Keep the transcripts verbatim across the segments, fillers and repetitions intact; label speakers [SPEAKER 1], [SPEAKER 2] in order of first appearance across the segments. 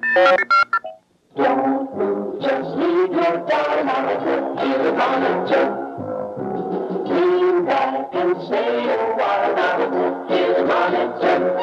[SPEAKER 1] Don't move, just leave your darling on a trip. You're gonna jerk. Lean back and stay a while now. You're gonna jerk.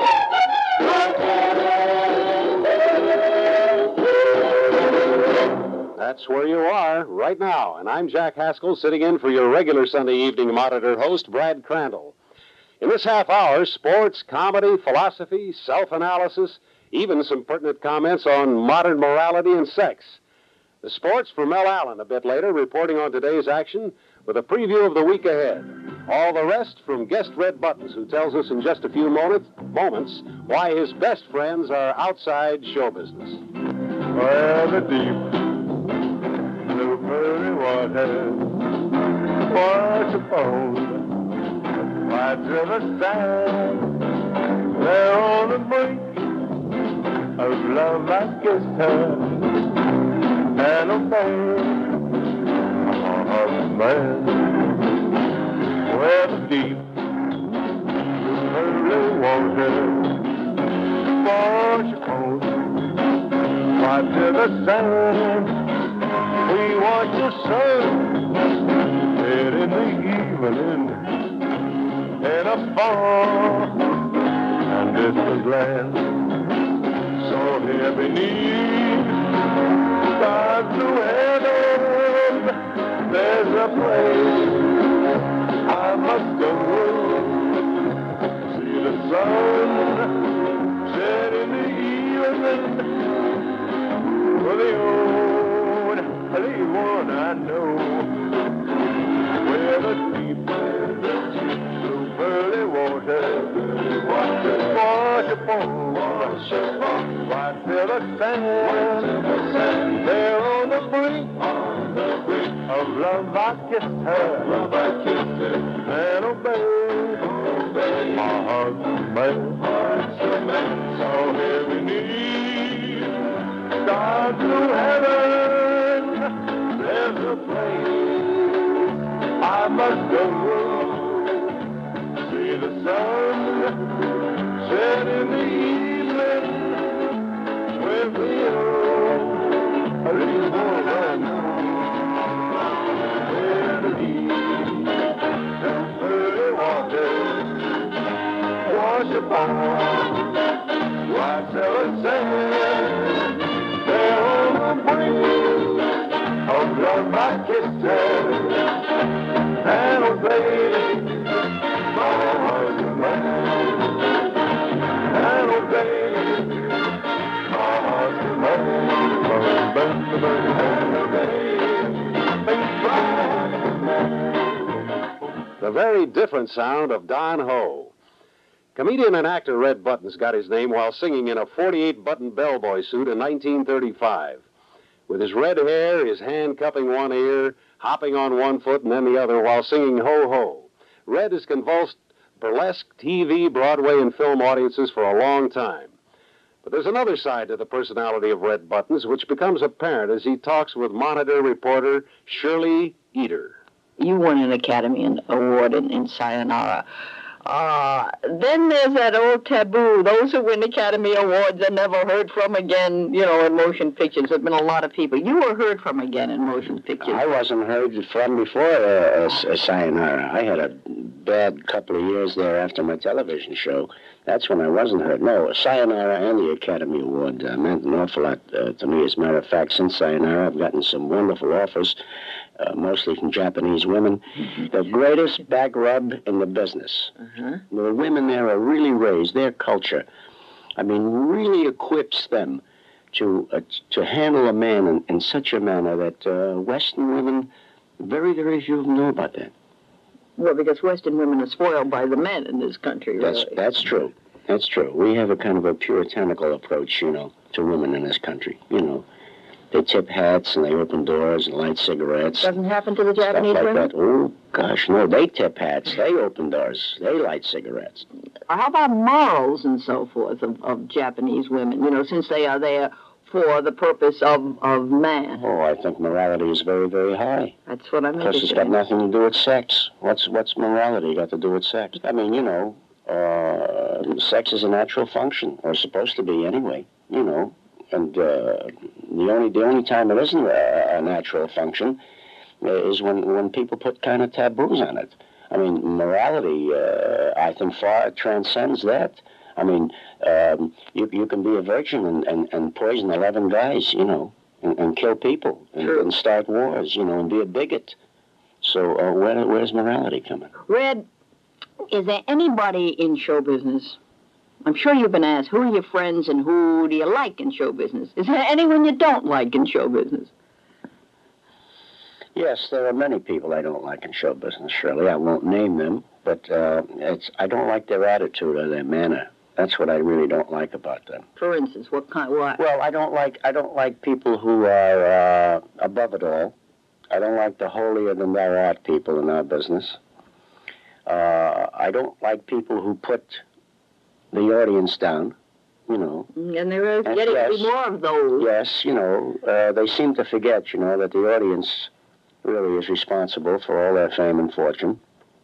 [SPEAKER 2] That's where you are right now, and I'm Jack Haskell, sitting in for your regular Sunday evening monitor host, Brad Crandall. In this half hour, sports, comedy, philosophy, self-analysis, even some pertinent comments on modern morality and sex. The sports from Mel Allen a bit later, reporting on today's action with a preview of the week ahead. All the rest from guest Red Buttons, who tells us in just a few moments, moments why his best friends are outside show business.
[SPEAKER 3] Where the deep blue pearly water wash upon White River sand, there on the brink of love I kissed her and obeyed a man. Where the deep blue pearly water wash upon White River sand, we watch the sun set in the evening in a far and distant land. So here beneath God's blue heaven, there's a place I must go. See the sun set in the evening for the old, the one I know. Where the deep blue pearly water wash upon White River sand, there on the brink of love I kissed her and obeyed my heart's command. So here beneath God's blue heaven, there's a place I must go. See the sun set in the evening with the old little woman. Where the deep pearly water wash upon White River sand, there on the brink of love I kissed her and obeyed my heart's command, and obeyed my heart's command.
[SPEAKER 2] The very different sound of Don Ho. Comedian and actor Red Buttons got his name while singing in a forty-eight button bellboy suit in nineteen thirty-five. With his red hair, his hand cupping one ear, hopping on one foot and then the other while singing Ho-Ho. Red has convulsed burlesque, T V, Broadway, and film audiences for a long time. But there's another side to the personality of Red Buttons, which becomes apparent as he talks with Monitor reporter Shirley Eder.
[SPEAKER 4] You won an Academy Award in, in Sayonara. Uh, then there's that old taboo. Those who win Academy Awards are never heard from again, you know, in motion pictures. There have been a lot of people. You were heard from again in motion pictures.
[SPEAKER 5] I wasn't heard from before uh, uh, Sayonara. I had a bad couple of years there after my television show. That's when I wasn't heard. No, Sayonara and the Academy Award uh, meant an awful lot uh, to me. As a matter of fact, since Sayonara, I've gotten some wonderful offers, uh, mostly from Japanese women. The greatest back rub in the business.
[SPEAKER 4] Uh-huh.
[SPEAKER 5] The women there are really raised. Their culture, I mean, really equips them to uh, to handle a man in, in such a manner that uh, Western women, very, very few of them know about that.
[SPEAKER 4] Well, because Western women are spoiled by the men in this country, really.
[SPEAKER 5] That's, that's true. That's true. We have a kind of a puritanical approach, you know, to women in this country. You know, they tip hats and they open doors and light cigarettes.
[SPEAKER 4] Doesn't happen to the Japanese
[SPEAKER 5] stuff like
[SPEAKER 4] women?
[SPEAKER 5] that. Oh, gosh, no. They tip hats. They open doors. They light cigarettes.
[SPEAKER 4] How about morals and so forth of, of Japanese women, you know, since they are there for the purpose of, of man?
[SPEAKER 5] Oh, I think morality is very, very high.
[SPEAKER 4] That's what I'm
[SPEAKER 5] Plus, it's got nothing to do with sex. What's what's morality got to do with sex? I mean, you know, uh, sex is a natural function, or supposed to be anyway. You know, and uh, the only the only time it isn't a, a natural function uh, is when when people put kind of taboos on it. I mean, morality, uh, I think, far transcends that. I mean, um, you you can be a virgin and, and, and poison eleven guys, you know, and, and kill people and, and start wars, you know, and be a bigot. So uh, where where's morality coming?
[SPEAKER 4] Red, is there anybody in show business? I'm sure you've been asked, who are your friends and who do you like in show business? Is there anyone you don't like in show business?
[SPEAKER 5] Yes, there are many people I don't like in show business, Shirley. I won't name them, but uh, it's I don't like their attitude or their manner. That's what I really don't like about them.
[SPEAKER 4] For instance, what kind? What?
[SPEAKER 5] Well, I don't like I don't like people who are uh, above it all. I don't like the holier than thou art people in our business. Uh, I don't like people who put the audience down, you know.
[SPEAKER 4] And there are
[SPEAKER 5] And
[SPEAKER 4] getting
[SPEAKER 5] yes,
[SPEAKER 4] to be more of those.
[SPEAKER 5] Yes, you know, uh, they seem to forget, you know, that the audience really is responsible for all their fame and fortune.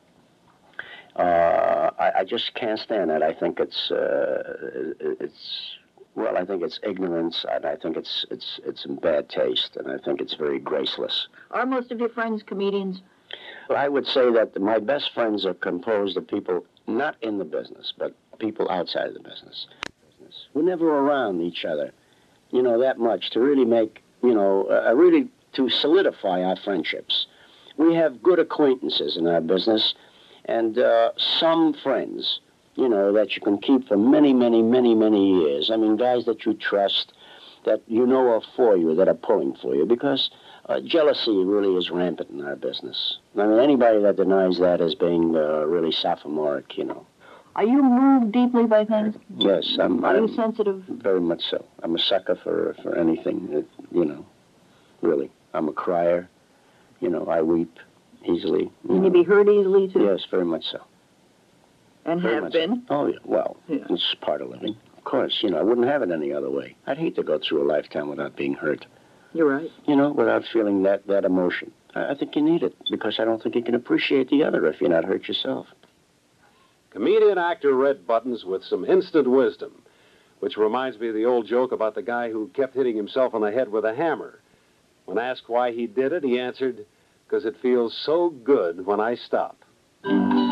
[SPEAKER 5] Uh, I, I just can't stand that. I think it's, uh, it's, well, I think it's ignorance, and I think it's, it's, it's in bad taste, and I think it's very graceless.
[SPEAKER 4] Are most of your friends comedians?
[SPEAKER 5] Well, I would say that my best friends are composed of people not in the business, but people outside of the business. We're never around each other, you know, that much to really make, you know, uh, really to solidify our friendships. We have good acquaintances in our business, and uh, some friends, you know, that you can keep for many, many, many, many years. I mean, guys that you trust, that you know are for you, that are pulling for you, because uh, jealousy really is rampant in our business. I mean, anybody that denies that is being uh, really sophomoric, you know.
[SPEAKER 4] Are you moved deeply by things?
[SPEAKER 5] Yes, I'm.
[SPEAKER 4] Are
[SPEAKER 5] I'm
[SPEAKER 4] you sensitive?
[SPEAKER 5] Very much so. I'm a sucker for for anything that, you know, really. I'm a crier. You know, I weep easily. You
[SPEAKER 4] Can
[SPEAKER 5] know.
[SPEAKER 4] you be hurt easily, too?
[SPEAKER 5] Yes, very much so.
[SPEAKER 4] And
[SPEAKER 5] Very
[SPEAKER 4] have
[SPEAKER 5] much
[SPEAKER 4] been?
[SPEAKER 5] So. Oh, yeah. Well,
[SPEAKER 4] Yeah.
[SPEAKER 5] it's part of living. Of course, you know, I wouldn't have it any other way. I'd hate to go through a lifetime without being hurt.
[SPEAKER 4] You're right.
[SPEAKER 5] You know, without feeling that, that emotion. I, I think you need it, because I don't think you can appreciate the other if you're not hurt yourself.
[SPEAKER 2] Comedian actor Red Buttons with some instant wisdom, which reminds me of the old joke about the guy who kept hitting himself on the head with a hammer. When asked why he did it, he answered, "Because it feels so good when I stop." I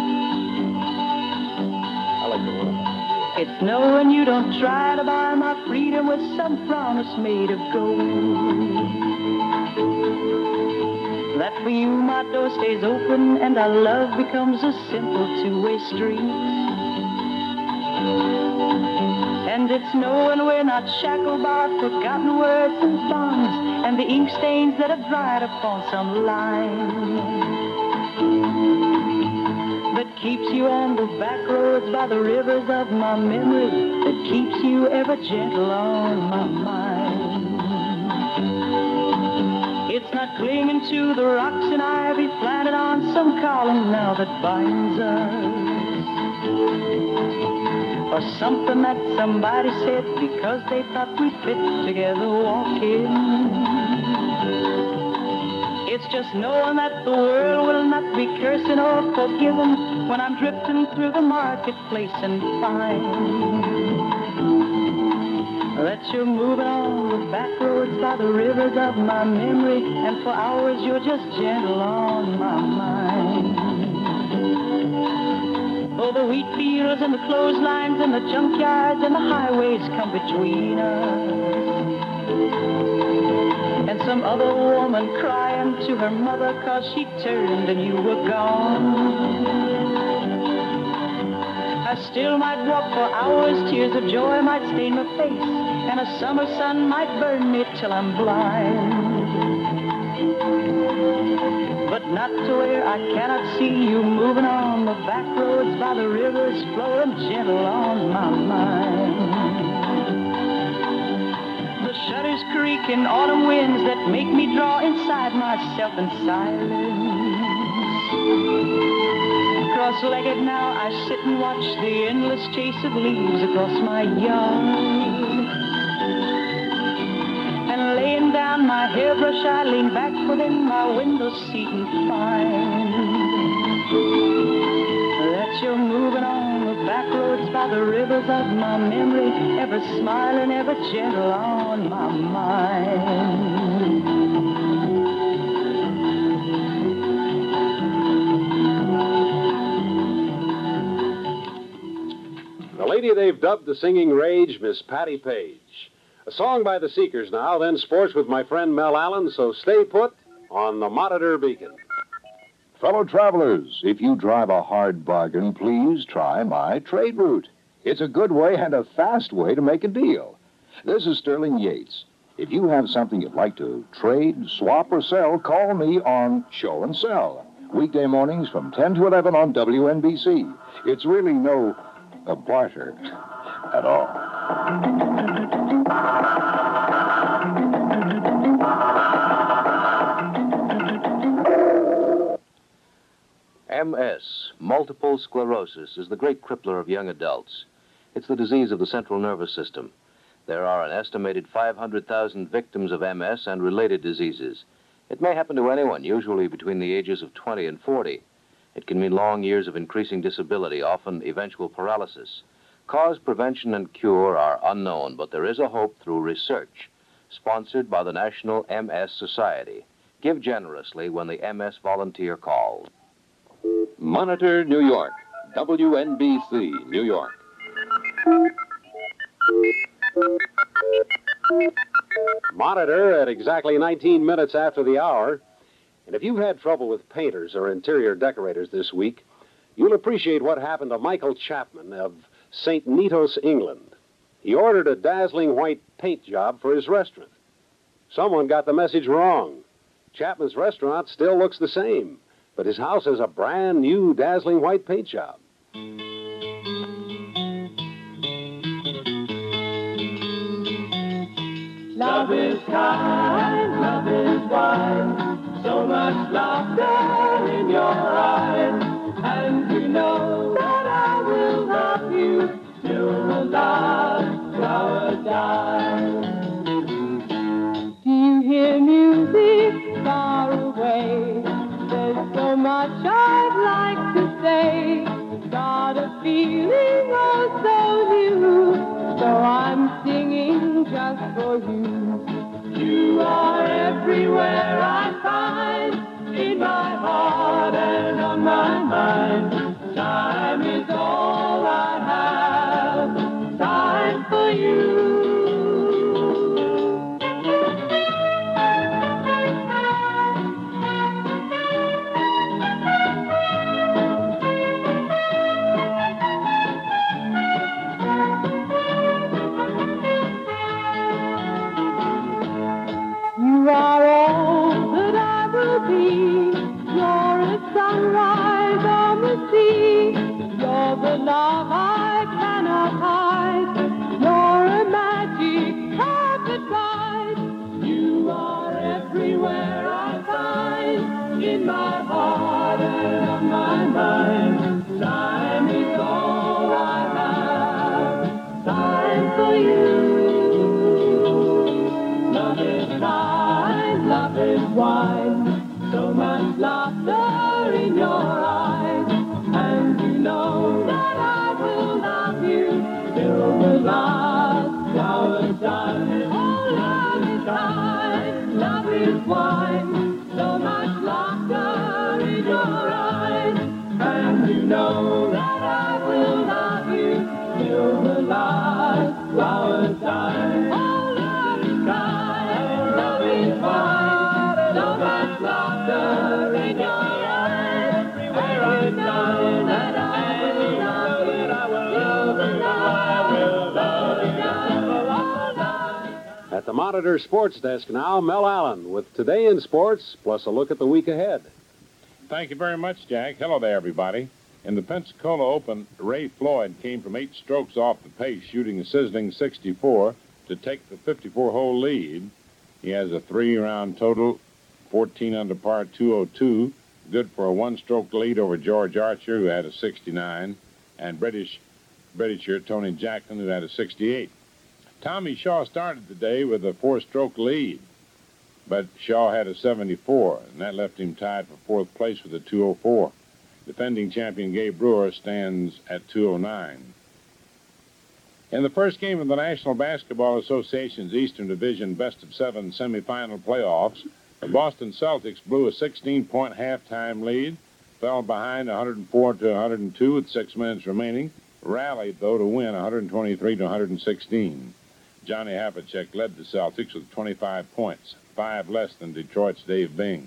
[SPEAKER 2] like the one.
[SPEAKER 6] It's no when you don't try to buy my freedom with some promise made of gold. That for you my door stays open and our love becomes a simple two-way street. And it's knowing we're not shackled by forgotten words and bonds and the ink stains that have dried upon some line that keeps you on the back roads by the rivers of my memory, that keeps you ever gentle on my mind. It's not clinging to the rocks and ivy planted on some column now that binds us, or something that somebody said because they thought we fit together walking. It's just knowing that the world will not be cursing or forgiving when I'm drifting through the marketplace and find that you're moving on the back roads by the rivers of my memory, and for hours you're just gentle on my mind. Oh, the wheat fields and the clotheslines and the junkyards and the highways come between us, and some other woman crying to her mother 'cause she turned and you were gone. I still might walk for hours, tears of joy might stain my face, and a summer sun might burn me till I'm blind. But not to where I cannot see you moving on the back roads by the rivers flowing gentle on my mind. The shutters creak in autumn winds that make me draw inside myself in silence. Cross-legged now I sit and watch the endless chase of leaves across my yard. And laying down my hairbrush I lean back within my window seat and find that you're moving on the back roads by are the rivers of my memory, ever smiling, ever gentle on my mind.
[SPEAKER 2] The lady they've dubbed the singing rage, Miss Patty Page. A song by the Seekers now, then sports with my friend Mel Allen, so stay put on the Monitor Beacon.
[SPEAKER 7] Fellow travelers, if you drive a hard bargain, please try my trade route. It's a good way and a fast way to make a deal. This is Sterling Yates. If you have something you'd like to trade, swap, or sell, call me on Show and Sell. Weekday mornings from ten to eleven on W N B C. It's really no uh, barter at all.
[SPEAKER 8] M S, multiple sclerosis, is the great crippler of young adults. It's the disease of the central nervous system. There are an estimated five hundred thousand victims of M S and related diseases. It may happen to anyone, usually between the ages of twenty and forty. It can mean long years of increasing disability, often eventual paralysis. Cause, prevention, and cure are unknown, but there is a hope through research, sponsored by the National M S Society. Give generously when the M S volunteer calls.
[SPEAKER 9] Monitor, New York. W N B C, New York.
[SPEAKER 2] Monitor at exactly nineteen minutes after the hour. And if you've had trouble with painters or interior decorators this week, you'll appreciate what happened to Michael Chapman of Saint Neotos, England. He ordered a dazzling white paint job for his restaurant. Someone got the message wrong. Chapman's restaurant still looks the same, but his house has a brand new dazzling white paint job.
[SPEAKER 1] Love is kind, love is wide, so much laughter in your eyes, and you know that I will love you till the last flower dies.
[SPEAKER 6] Do you hear music far away? There's so much I'd like to say. Got a feeling oh so new, so I'm singing just for you.
[SPEAKER 1] You are everywhere I find, in my heart and on my mind. Time is all I have, time for you.
[SPEAKER 6] You are all that I will be. You're a sunrise on the sea. You're the love I cannot hide. You're a magic carpet ride.
[SPEAKER 1] You are everywhere I find, in my heart and on my mind. Time is all I have, time for you. Love is kind, love is wide, so much laughter in your eyes, and you know that I will love you till the last flower dies. Oh, love is kind, love is wide, so much laughter in your eyes, and you know that I will love you till the last flower dies. Oh, love is kind, love is wide, so much laughter in your eyes, everywhere I turn, that I will love you till the last flower dies.
[SPEAKER 2] At the Monitor Sports Desk now, Mel Allen with Today in Sports, plus a look at the week ahead.
[SPEAKER 10] Thank you very much, Jack. Hello there, everybody. In the Pensacola Open, Ray Floyd came from eight strokes off the pace, shooting a sizzling sixty-four to take the fifty-four hole lead. He has a three-round total, fourteen under par, two oh two, good for a one-stroke lead over George Archer, who had a sixty-nine, and British Britisher Tony Jackson, who had a sixty-eight. Tommy Shaw started the day with a four-stroke lead, but Shaw had a seventy-four, and that left him tied for fourth place with a two oh four. Defending champion Gabe Brewer stands at two oh nine. In the first game of the National Basketball Association's Eastern Division Best of Seven semifinal playoffs, the Boston Celtics blew a sixteen-point halftime lead, fell behind one hundred four to one hundred two with six minutes remaining, rallied, though, to win one hundred twenty-three to one hundred sixteen. Johnny Havlicek led the Celtics with twenty-five points, five less than Detroit's Dave Bing.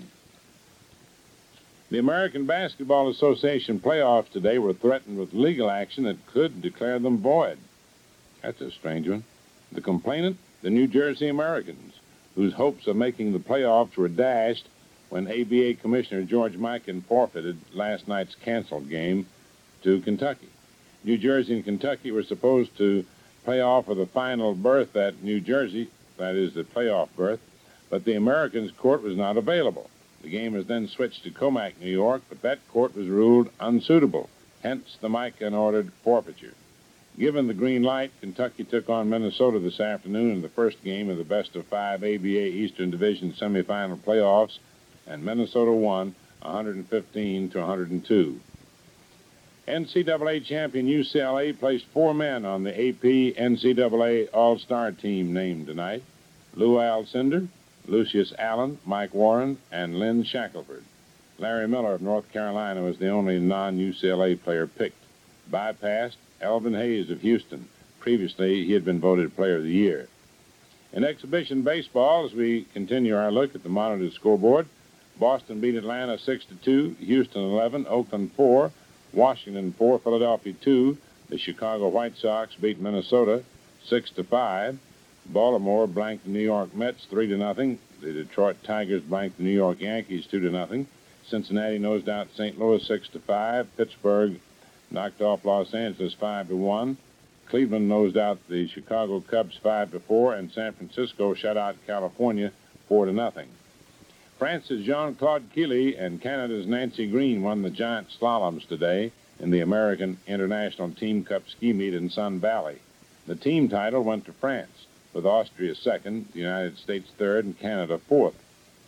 [SPEAKER 10] The American Basketball Association playoffs today were threatened with legal action that could declare them void. That's a strange one. The complainant, the New Jersey Americans, whose hopes of making the playoffs were dashed when A B A Commissioner George Mikan forfeited last night's canceled game to Kentucky. New Jersey and Kentucky were supposed to play off for the final berth at New Jersey, that is the playoff berth, but the Americans' court was not available. The game was then switched to Comac, New York, but that court was ruled unsuitable, hence the Mikan ordered forfeiture. Given the green light, Kentucky took on Minnesota this afternoon in the first game of the best of five A B A Eastern Division semifinal playoffs, and Minnesota won one hundred fifteen to one hundred two. N C double A champion U C L A placed four men on the A P N C double A All-Star team named tonight: Lou Alcindor, Lucius Allen, Mike Warren, and Lynn Shackelford. Larry Miller of North Carolina was the only non-U C L A player picked. Bypassed Elvin Hayes of Houston. Previously, he had been voted Player of the Year. In exhibition baseball, as we continue our look at the monitor scoreboard, Boston beat Atlanta six to two, Houston eleven, Oakland four, Washington four, Philadelphia two. The Chicago White Sox beat Minnesota six to five. Baltimore blanked the New York Mets three to nothing. The Detroit Tigers blanked the New York Yankees two to nothing. Cincinnati nosed out Saint Louis six to five. Pittsburgh knocked off Los Angeles five to one. Cleveland nosed out the Chicago Cubs five to four, and San Francisco shut out California four to nothing. France's Jean-Claude Killy and Canada's Nancy Green won the giant slaloms today in the American International Team Cup ski meet in Sun Valley. The team title went to France, with Austria second, the United States third, and Canada fourth.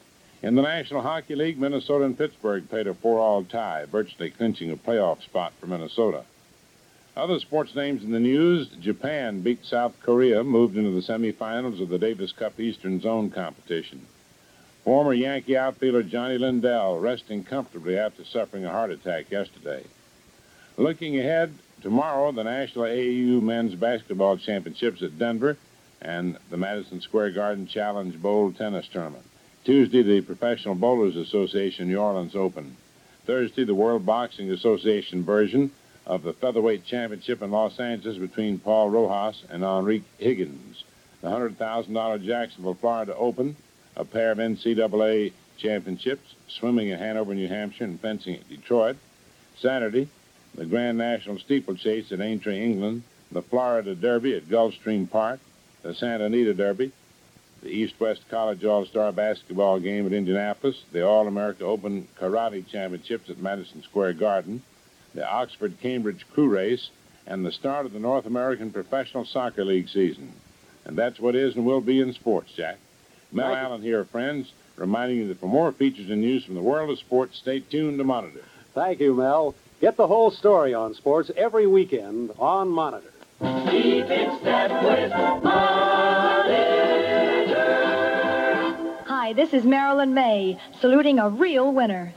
[SPEAKER 10] In the National Hockey League, Minnesota and Pittsburgh played a four-all tie, virtually clinching a playoff spot for Minnesota. Other sports names in the news: Japan beat South Korea, moved into the semifinals of the Davis Cup Eastern Zone competition. Former Yankee outfielder Johnny Lindell resting comfortably after suffering a heart attack yesterday. Looking ahead, tomorrow the National A A U Men's Basketball Championships at Denver and the Madison Square Garden Challenge Bowl Tennis Tournament. Tuesday, the Professional Bowlers Association New Orleans Open. Thursday, the World Boxing Association version of the Featherweight Championship in Los Angeles between Paul Rojas and Enrique Higgins. The one hundred thousand dollars Jacksonville, Florida Open, a pair of N C double A championships, swimming in Hanover, New Hampshire, and fencing at Detroit. Saturday, the Grand National Steeplechase at Aintree, England, the Florida Derby at Gulfstream Park, the Santa Anita Derby, the East-West College All-Star Basketball game at Indianapolis, the All-America Open Karate Championships at Madison Square Garden, the Oxford-Cambridge Crew Race, and the start of the North American Professional Soccer League season. And that's what is and will be in sports, Jack. Mel
[SPEAKER 2] Thank
[SPEAKER 10] Allen here, friends, reminding you that for more features and news from the world of sports, stay tuned to Monitor.
[SPEAKER 2] Thank you, Mel. Get the whole story on sports every weekend on Monitor.
[SPEAKER 1] Keep in step with Monitor.
[SPEAKER 11] Hi, this is Marilyn May, saluting a real winner.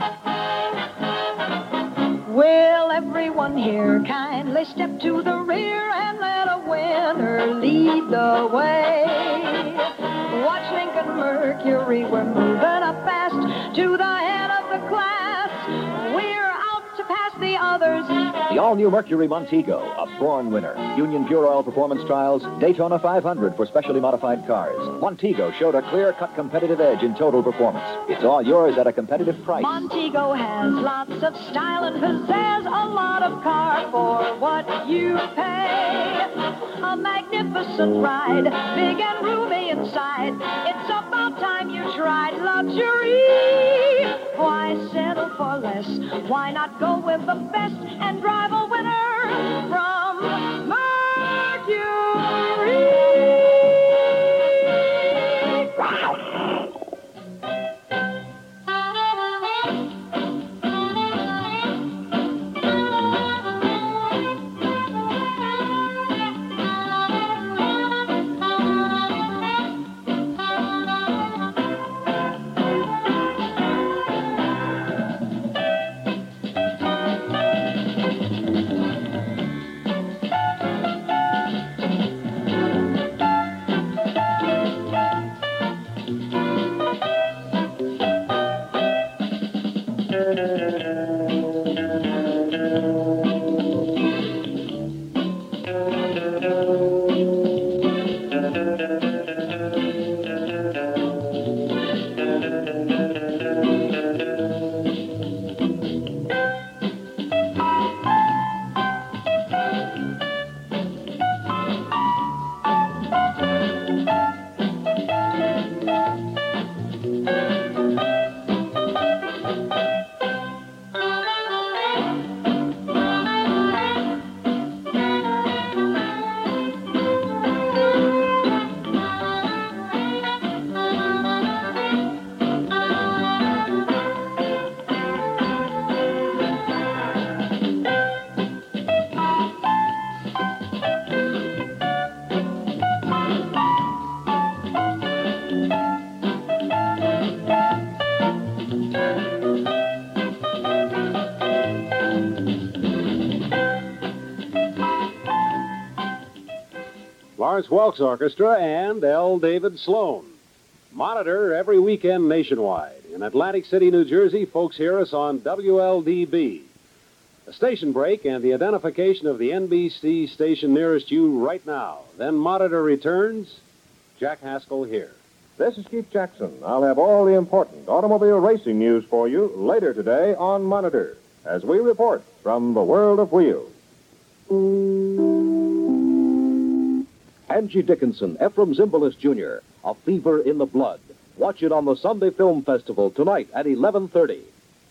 [SPEAKER 11] Will everyone here kindly step to the rear and let a winner lead the way? Watch Lincoln Mercury, we're moving up fast to the head of the class. We're out to pass the others.
[SPEAKER 12] The all-new Mercury Montego, a born winner. Union Pure Oil Performance Trials, Daytona five hundred for specially modified cars. Montego showed a clear-cut competitive edge in total performance. It's all yours at a competitive price.
[SPEAKER 11] Montego has lots of style and pizzazz, a lot of car for what you pay. A magnificent ride, big and roomy inside. It's about time you tried luxury. Why settle for less? Why not go with the best and drive a winner from Mercury?
[SPEAKER 2] Lawrence Welks Orchestra and L. David Sloan. Monitor every weekend nationwide. In Atlantic City, New Jersey, folks hear us on W L D B. A station break and the identification of the N B C station nearest you right now. Then Monitor returns. Jack Haskell here.
[SPEAKER 13] This is Keith Jackson. I'll have all the important automobile racing news for you later today on Monitor as we report from the world of wheels.
[SPEAKER 14] Angie Dickinson, Ephraim Zimbalist Junior, A Fever in the Blood. Watch it on the Sunday Film Festival tonight at eleven thirty.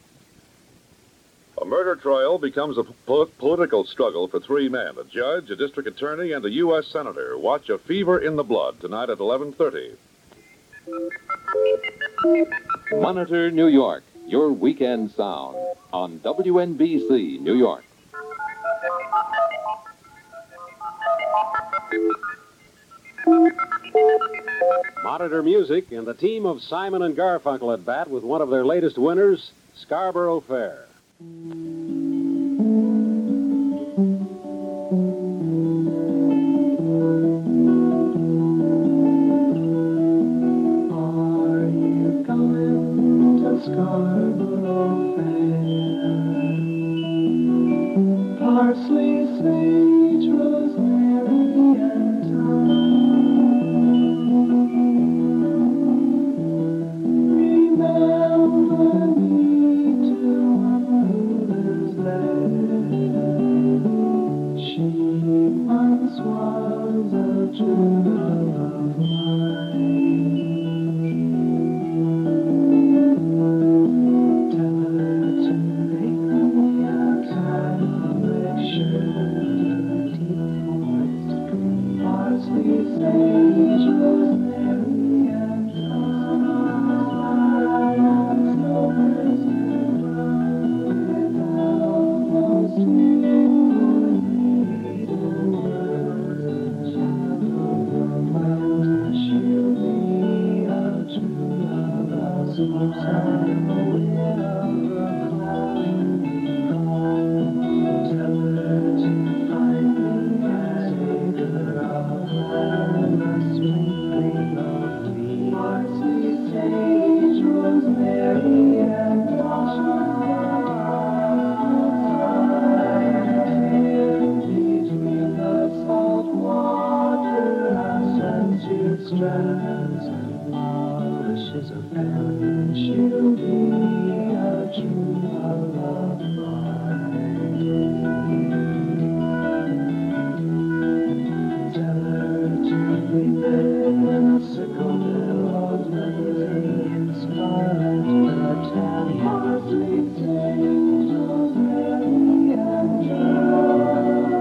[SPEAKER 15] A murder trial becomes a po- political struggle for three men, a judge, a district attorney, and a U S senator. Watch A Fever in the Blood tonight at eleven thirty.
[SPEAKER 9] Monitor New York, your weekend sound on W N B C New York.
[SPEAKER 2] Monitor music and the team of Simon and Garfunkel at bat with one of their latest winners, Scarborough Fair.
[SPEAKER 1] Scarborough Fair. Parsley, sage, rosemary, and thyme. Remember me to one who lives there. She once was a true love of mine. Strands and polishes of pen, she'll be a true love of mine. Tell her to remain, sickle billows, melody in scarlet, battalion, parsley, sage, rosemary, and thyme.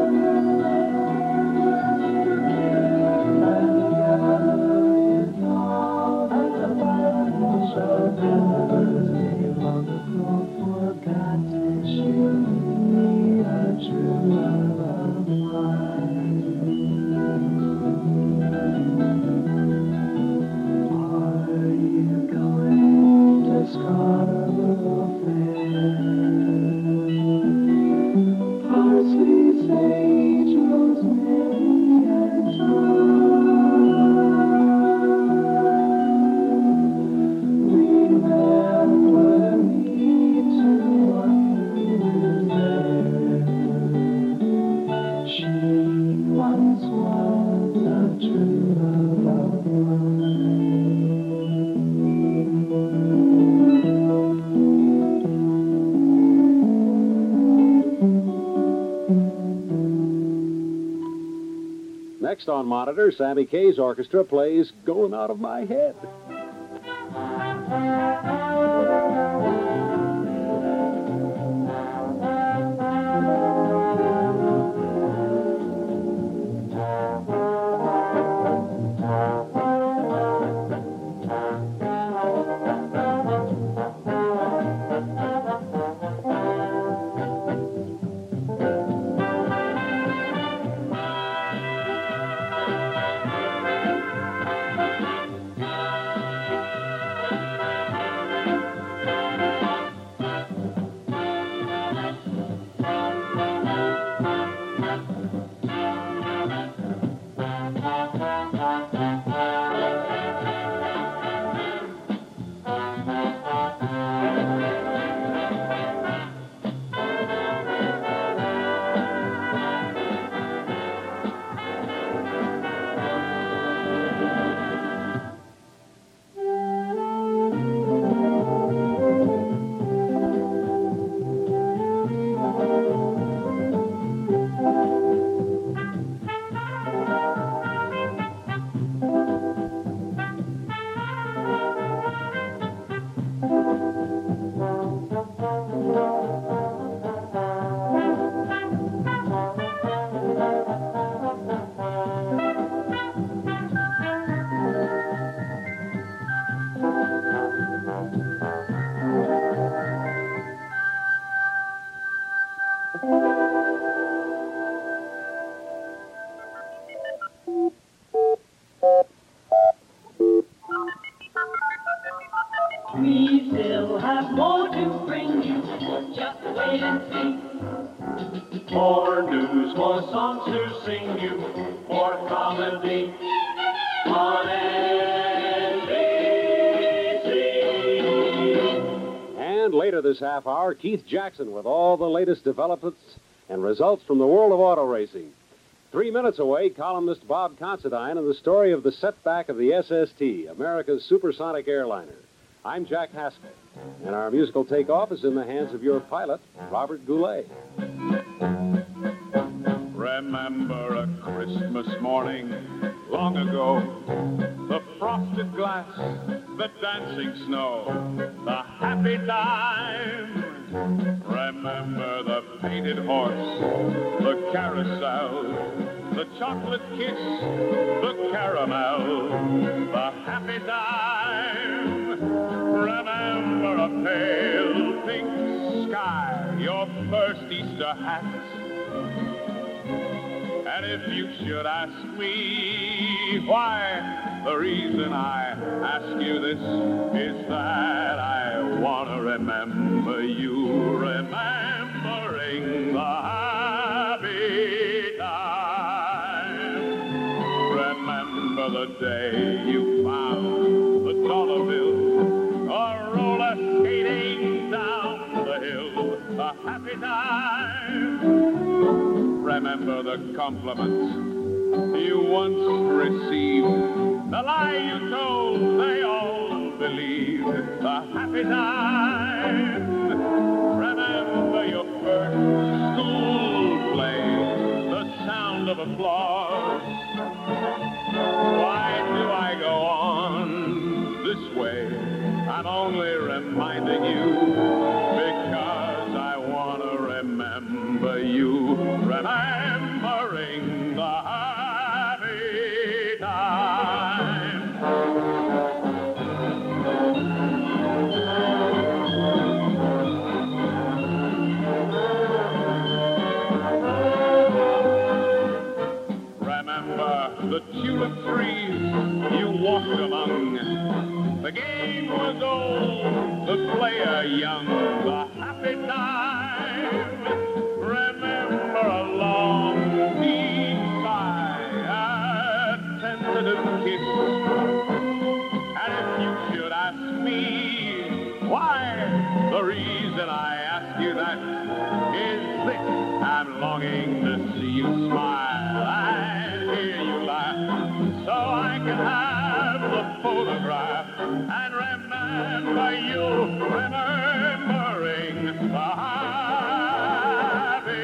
[SPEAKER 2] Next on Monitor, Sammy Kaye's orchestra plays Going Out of My Head.
[SPEAKER 1] We still have more to bring you. Just wait and see. More news, more songs to sing you. More comedy on N B C.
[SPEAKER 2] And later this half hour, Keith Jackson with all the latest developments and results from the world of auto racing. Three minutes away, columnist Bob Considine and the story of the setback of the S S T, America's supersonic airliner. I'm Jack Haskell, and our musical takeoff is in the hands of your pilot, Robert Goulet.
[SPEAKER 16] Remember a Christmas morning long ago, the frosted glass, the dancing snow, the happy time. Remember the painted horse, the carousel, the chocolate kiss, the caramel, the happy time. Remember a pale pink sky, your first Easter hat. And if you should ask me why, the reason I ask you this is that I want to remember you, remembering the happy time. Remember the day you found the dollar bill, or roller skating down the hill, the happy time. Remember the compliments you once received, the lie you told they all believed, the happy time. Remember your first school play, the sound of applause. Why do I go on this way? I'm only reminding you because I want to remember you, remembering the happy time. Remember the tulip trees you walked among. The game was old, the player young, the happy time. Remember a long, deep sigh, a tentative kiss. And if you should ask me why, the reason I ask you that is this: I'm longing to see you smile and hear you laugh, so I can have the photograph and remember you, remembering the happy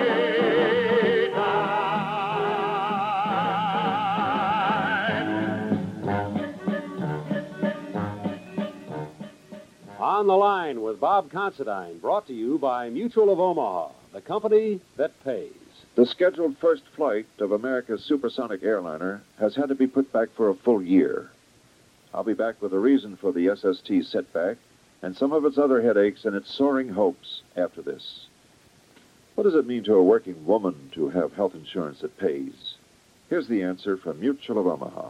[SPEAKER 16] time.
[SPEAKER 2] On the Line with Bob Considine, brought to you by Mutual of Omaha, the company that pays.
[SPEAKER 13] The scheduled first flight of America's supersonic airliner has had to be put back for a full year. I'll be back with a reason for the S S T setback and some of its other headaches and its soaring hopes after this. What does it mean to a working woman to have health insurance that pays? Here's the answer from Mutual of Omaha.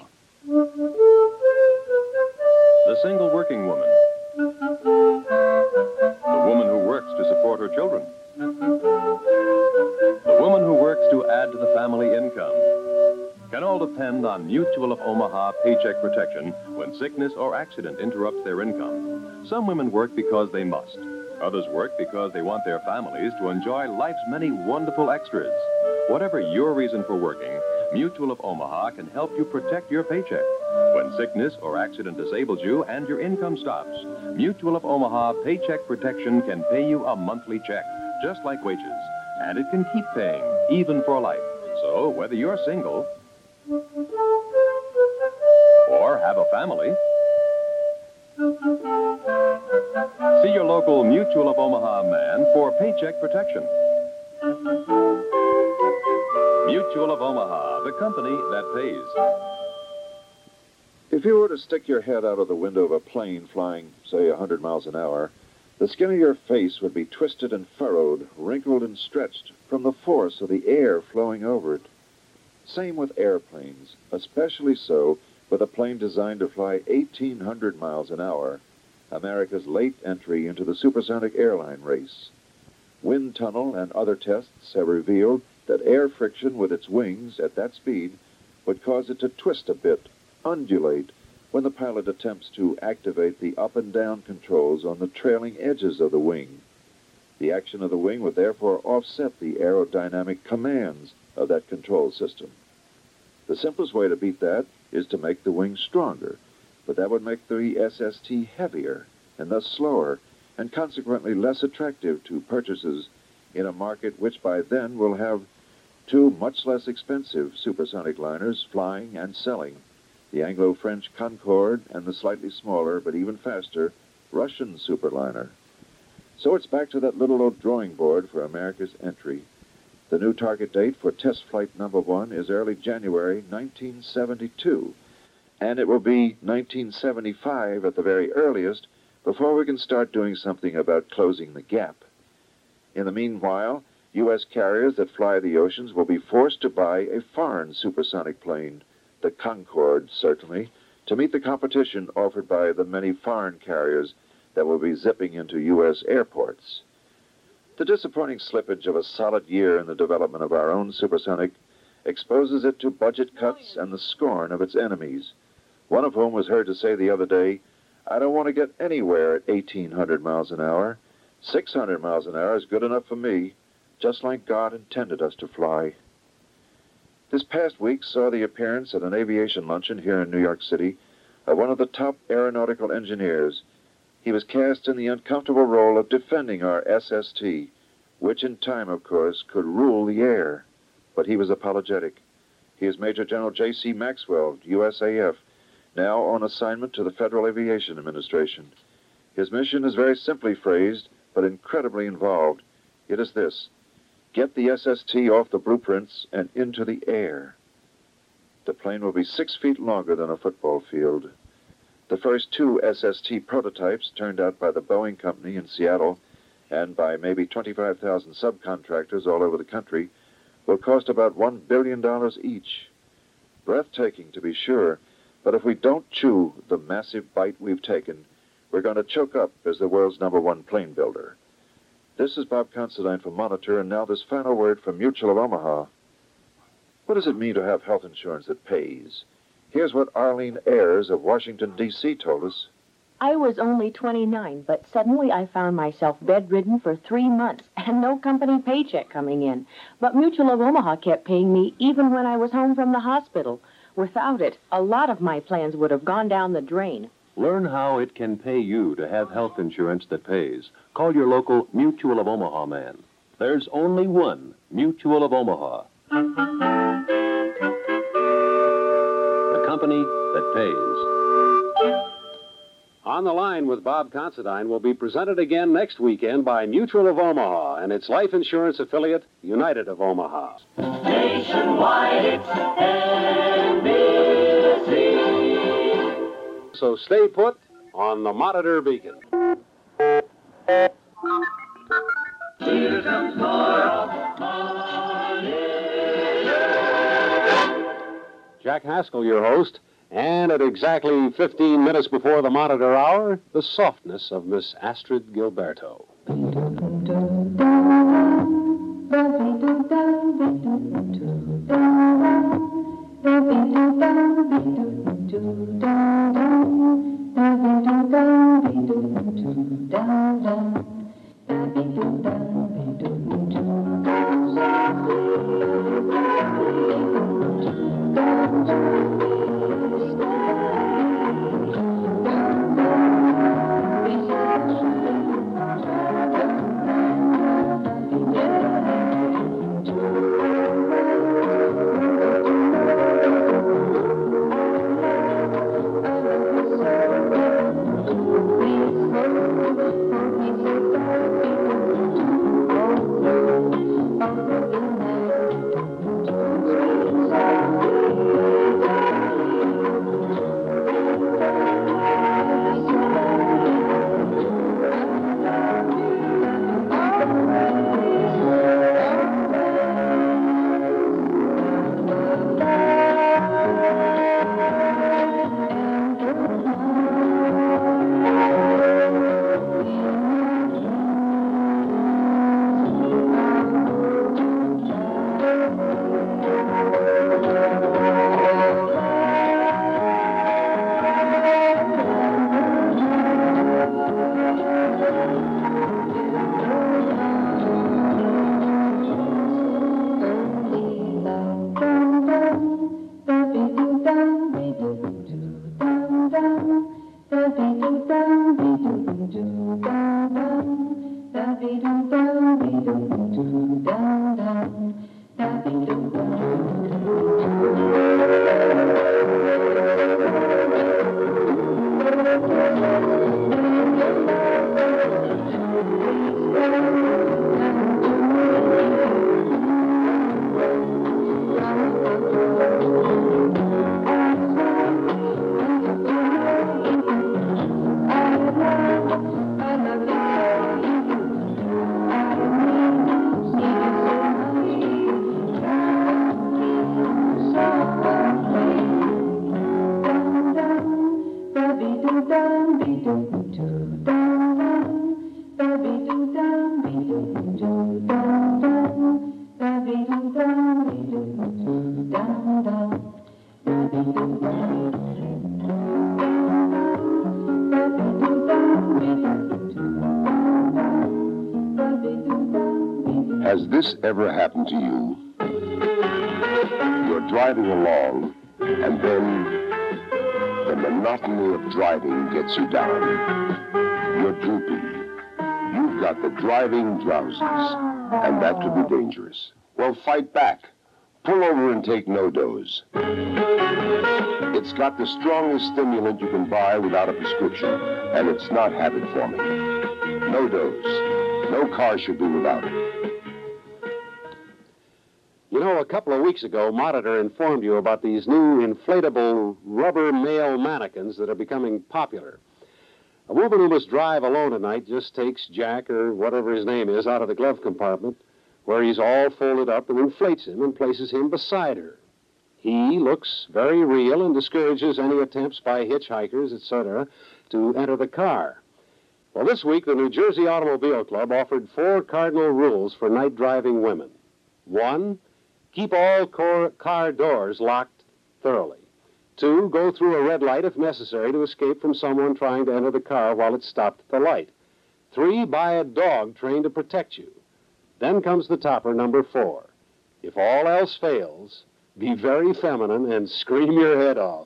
[SPEAKER 17] The single working woman. The woman who works to support her children. The woman who works to add to the family income. Can all depend on Mutual of Omaha Paycheck Protection when sickness or accident interrupts their income. Some women work because they must. Others work because they want their families to enjoy life's many wonderful extras. Whatever your reason for working, Mutual of Omaha can help you protect your paycheck. When sickness or accident disables you and your income stops, Mutual of Omaha Paycheck Protection can pay you a monthly check, just like wages. And it can keep paying, even for life. So, whether you're single or have a family, see your local Mutual of Omaha man for paycheck protection. Mutual of Omaha, the company that pays.
[SPEAKER 13] If you were to stick your head out of the window of a plane flying, say, a hundred miles an hour, the skin of your face would be twisted and furrowed, wrinkled and stretched from the force of the air flowing over it. Same with airplanes, especially so with a plane designed to fly eighteen hundred miles an hour. America's late entry into the supersonic airline race. Wind tunnel and other tests have revealed that air friction with its wings at that speed would cause it to twist a bit, undulate, when the pilot attempts to activate the up and down controls on the trailing edges of the wing. The action of the wing would therefore offset the aerodynamic commands of that control system. The simplest way to beat that is to make the wing stronger, but that would make the S S T heavier and thus slower, and consequently less attractive to purchasers in a market which by then will have two much less expensive supersonic liners flying and selling, the Anglo-French Concorde and the slightly smaller but even faster Russian superliner. So it's back to that little old drawing board for America's entry. The new target date for test flight number one is early January nineteen seventy-two, and it will be nineteen seventy-five at the very earliest before we can start doing something about closing the gap. In the meanwhile, U S carriers that fly the oceans will be forced to buy a foreign supersonic plane, the Concorde certainly, to meet the competition offered by the many foreign carriers that will be zipping into U S airports. The disappointing slippage of a solid year in the development of our own supersonic exposes it to budget cuts and the scorn of its enemies, one of whom was heard to say the other day, "I don't want to get anywhere at eighteen hundred miles an hour. six hundred miles an hour is good enough for me, just like God intended us to fly." This past week saw the appearance at an aviation luncheon here in New York City of one of the top aeronautical engineers. He was cast in the uncomfortable role of defending our S S T, which in time, of course, could rule the air. But he was apologetic. He is Major General J C Maxwell, U S A F, now on assignment to the Federal Aviation Administration. His mission is very simply phrased, but incredibly involved. It is this: get the S S T off the blueprints and into the air. The plane will be six feet longer than a football field. The first two S S T prototypes, turned out by the Boeing Company in Seattle and by maybe twenty-five thousand subcontractors all over the country, will cost about one billion dollars each. Breathtaking, to be sure, but if we don't chew the massive bite we've taken, we're going to choke up as the world's number one plane builder. This is Bob Considine for Monitor, and now this final word from Mutual of Omaha. What does it mean to have health insurance that pays? Here's what Arlene Ayers of Washington, D C told us.
[SPEAKER 18] I was only twenty-nine, but suddenly I found myself bedridden for three months and no company paycheck coming in. But Mutual of Omaha kept paying me even when I was home from the hospital. Without it, a lot of my plans would have gone down the drain.
[SPEAKER 17] Learn how it can pay you to have health insurance that pays. Call your local Mutual of Omaha man. There's only one Mutual of Omaha. The company that pays.
[SPEAKER 2] On the Line with Bob Considine will be presented again next weekend by Mutual of Omaha and its life insurance affiliate, United of Omaha.
[SPEAKER 1] Nationwide, it's N B C.
[SPEAKER 2] So stay put on the Monitor Beacon.
[SPEAKER 1] Here comes Laura Monitor.
[SPEAKER 2] Jack Haskell, your host. And at exactly fifteen minutes before the Monitor hour, the softness of Miss Astrid Gilberto.
[SPEAKER 19] Has this ever happened to you? You're driving along, and then the monotony of driving gets you down. You're droopy. You've got the driving drowsies, and that could be dangerous. Well, fight back. Pull over and take No-Dose. It's got the strongest stimulant you can buy without a prescription, and it's not habit-forming. No-Dose. No car should be without it.
[SPEAKER 2] You know, a couple of weeks ago, Monitor informed you about these new inflatable rubber male mannequins that are becoming popular. A woman who must drive alone at night just takes Jack, or whatever his name is, out of the glove compartment, where he's all folded up, and inflates him and places him beside her. He looks very real and discourages any attempts by hitchhikers, et cetera, to enter the car. Well, this week, the New Jersey Automobile Club offered four cardinal rules for night driving women. One, keep all car, car doors locked thoroughly. Two, go through a red light if necessary to escape from someone trying to enter the car while it's stopped at the light. Three, buy a dog trained to protect you. Then comes the topper, number four. If all else fails, be very feminine and scream your head off.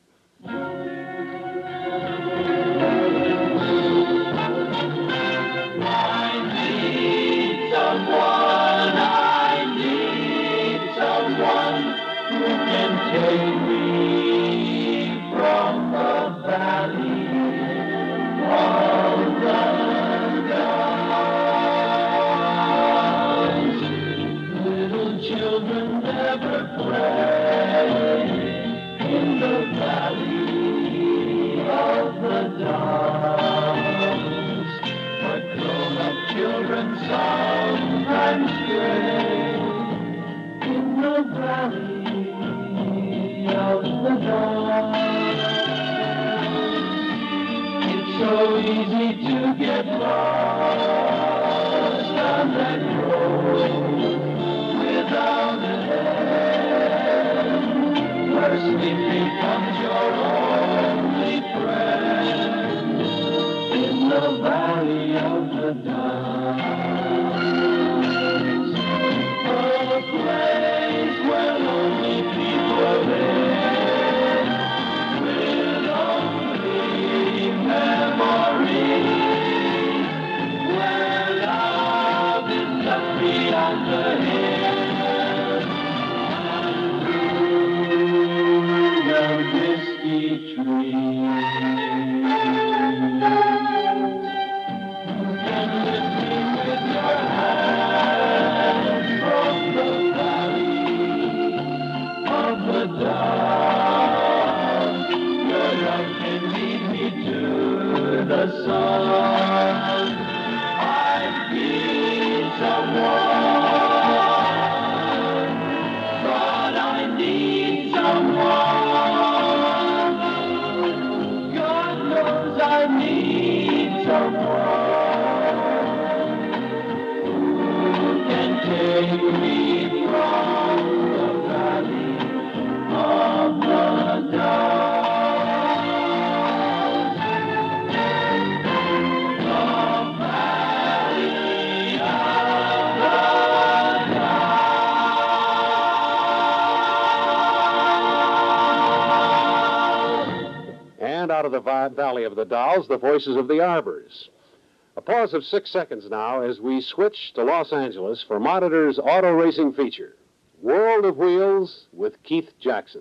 [SPEAKER 1] Take me from the valley of the downs. Little children never play in the valley of the downs, but grown-up children sometimes stray in the valley of the dawn. It's so easy to get lost on that road without an end, where sleep becomes your only friend in the valley of the downs, a place where lonely people live. The sun, I need someone, God, I need someone, God knows I need someone who can take me from the valley of the dawn.
[SPEAKER 2] Out of the Va- Valley of the Dolls, the voices of the Arbors. A pause of six seconds now as we switch to Los Angeles for Monitor's auto racing feature, World of Wheels with Keith Jackson.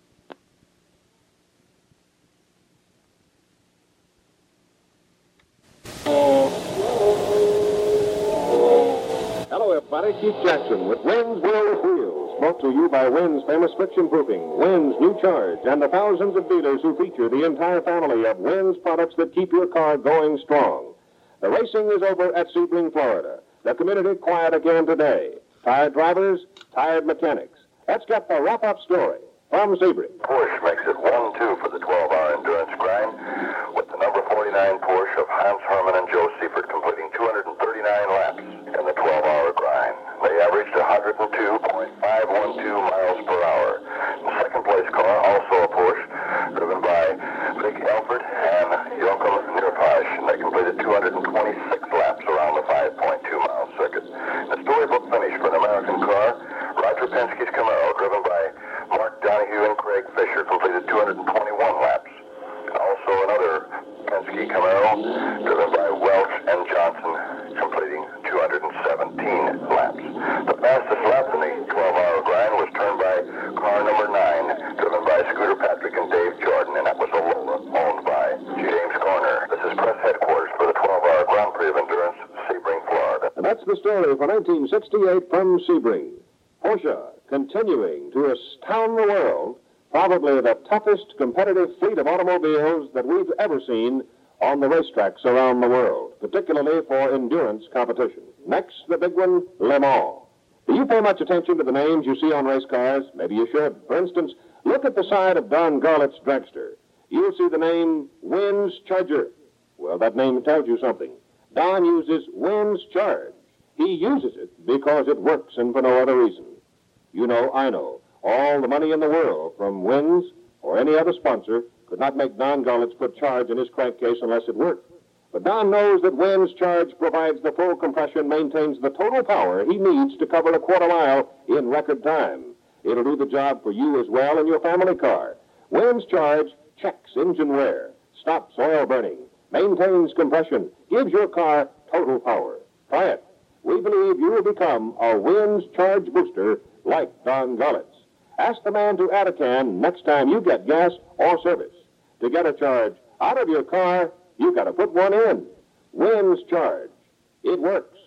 [SPEAKER 20] Hello, everybody. Keith Jackson with Wynn's World of Wheels. Brought to you by Wynn's famous friction proofing, Wynn's New Charge, and the thousands of dealers who feature the entire family of Wynn's products that keep your car going strong. The racing is over at Sebring, Florida. The community quiet again today. Tired drivers, tired mechanics. Let's get the wrap-up story from Sebring.
[SPEAKER 21] Porsche makes it one two for the twelve-hour endurance grind, with the number forty-nine Porsche of Hans Hermann and Joe Seifert completing two hundred thirty-nine laps in the twelve-hour grind. They averaged one hundred two point five one two miles per hour. The second-place car, also a Porsche, driven by Vic Elford and Joachim Nierpasch, and they completed two hundred twenty-six laps around the five point two mile circuit. The storybook finish for an American car, Roger Penske's Camaro, driven by Mark Donahue and Craig Fisher, completed two hundred twenty-one laps. Also another Penske Camaro, driven by Welch and Johnson, completing two hundred seventeen laps. The fastest lap in the twelve-hour grind was turned by car number nine, driven by Scooter Patrick and Dave Jordan, and that was a Lola owned by James Corner. This is press headquarters for the twelve-hour Grand Prix of Endurance, Sebring, Florida.
[SPEAKER 20] And that's the story for nineteen sixty-eight from Sebring. Porsche continuing to astound the world, probably the toughest competitive fleet of automobiles that we've ever seen on the racetracks around the world, particularly for endurance competition. Next, the big one, Le Mans. Do you pay much attention to the names you see on race cars? Maybe you should. For instance, look at the side of Don Garlett's dragster. You'll see the name Wynn's Charger. Well, that name tells you something. Don uses Wynn's Charge. He uses it because it works and for no other reason. You know, I know, all the money in the world from Wynn's or any other sponsor could not make Don Garlitz put charge in his crankcase unless it worked. But Don knows that Wynn's Charge provides the full compression, maintains the total power he needs to cover a quarter mile in record time. It'll do the job for you as well in your family car. Wynn's Charge checks engine wear, stops oil burning, maintains compression, gives your car total power. Try it. We believe you will become a Wynn's Charge booster like Don Garlitz. Ask the man to add a can next time you get gas or service. To get a charge out of your car, you've got to put one in. Wynn's Charge. It works.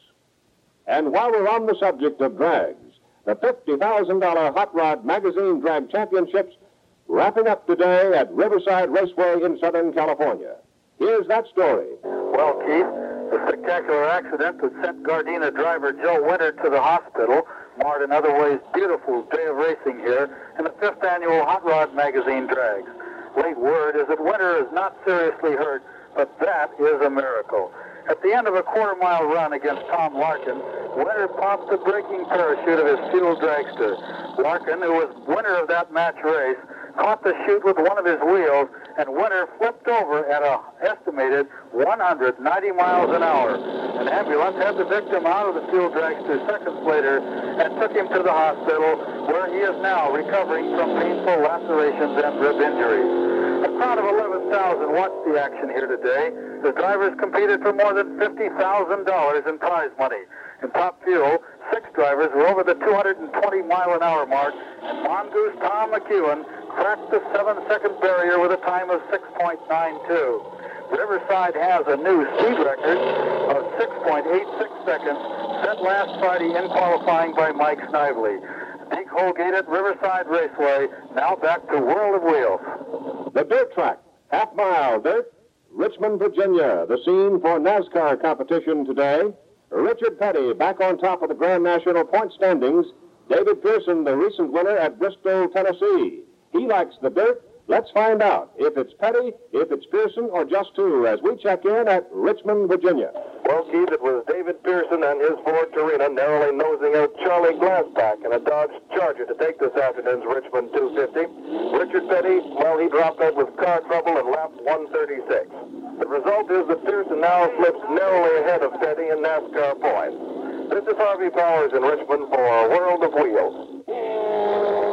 [SPEAKER 20] And while we're on the subject of drags, the fifty thousand dollars Hot Rod Magazine Drag Championships wrapping up today at Riverside Raceway in Southern California. Here's that story.
[SPEAKER 22] Well, Keith, the spectacular accident that sent Gardena driver Joe Winter to the hospital marred in other ways beautiful day of racing here in the fifth annual Hot Rod Magazine Drags. Late word is that Winter is not seriously hurt, but that is a miracle. At the end of a quarter-mile run against Tom Larkin, Winter popped the braking parachute of his fuel dragster. Larkin, who was winner of that match race, caught the chute with one of his wheels, and Winter flipped over at an estimated one hundred ninety miles an hour. An ambulance had the victim out of the fuel dragster seconds later and took him to the hospital, where he is now recovering from painful lacerations and rib injuries. A crowd of eleven thousand watched the action here today. The drivers competed for more than fifty thousand dollars in prize money. In Top Fuel, six drivers were over the two hundred twenty mile an hour mark, and Mongoose Tom McEwen cracked the seven-second barrier with a time of six point nine two. Riverside has a new speed record of six point eight six seconds, set last Friday in qualifying by Mike Snively. Big Holgate at Riverside Raceway, now back to World of Wheels.
[SPEAKER 20] The dirt track, half mile dirt, Richmond, Virginia, the scene for NASCAR competition today. Richard Petty back on top of the Grand National point standings. David Pearson, the recent winner at Bristol, Tennessee. He likes the dirt. Let's find out if it's Petty, if it's Pearson, or just two as we check in at Richmond, Virginia.
[SPEAKER 22] Well, Keith, it was David Pearson and his Ford Torino narrowly nosing out Charlie Glassback in a Dodge Charger to take this afternoon's Richmond two fifty. Richard Petty, well, he dropped out with car trouble and lapped one thirty-six. The result is that Pearson now slips narrowly ahead of Petty in NASCAR points. This is Harvey Powers in Richmond for World of Wheels.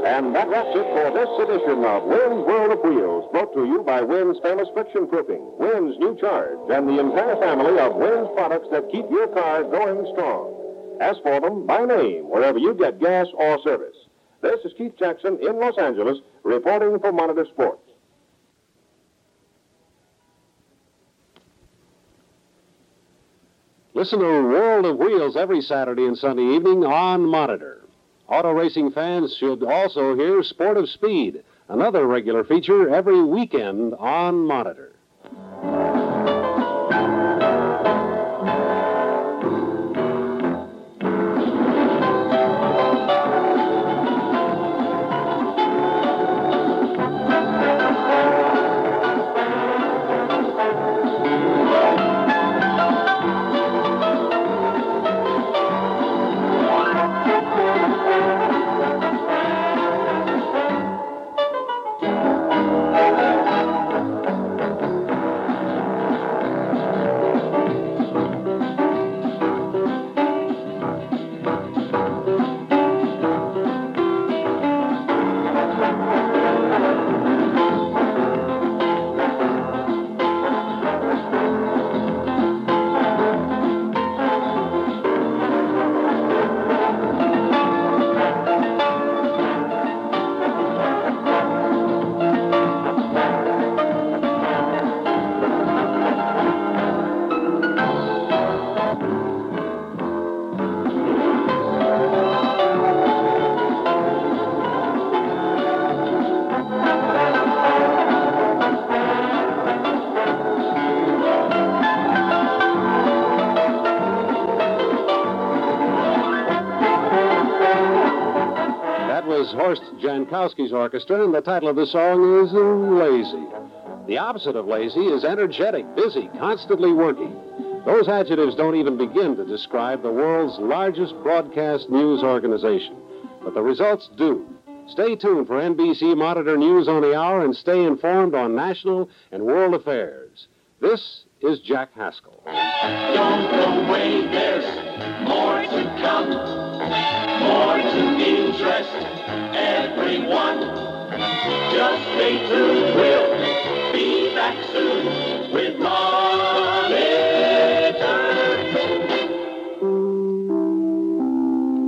[SPEAKER 20] And that wraps it for this edition of Wynn's World of Wheels, brought to you by Wynn's famous friction proofing, Wynn's New Charge, and the entire family of Wynn's products that keep your car going strong. Ask for them by name wherever you get gas or service. This is Keith Jackson in Los Angeles, reporting for Monitor Sports.
[SPEAKER 2] Listen to World of Wheels every Saturday and Sunday evening on Monitor. Auto racing fans should also hear Sport of Speed, another regular feature every weekend on Monitor. Horst Jankowski's orchestra, and the title of the song is uh, Lazy. The opposite of lazy is energetic, busy, constantly working. Those adjectives don't even begin to describe the world's largest broadcast news organization, but the results do. Stay tuned for N B C Monitor News on the Hour and stay informed on national and world affairs. This is Jack Haskell.
[SPEAKER 1] Don't go away, there's more to come, more to interest everyone. Just stay tuned, we'll be back soon with more.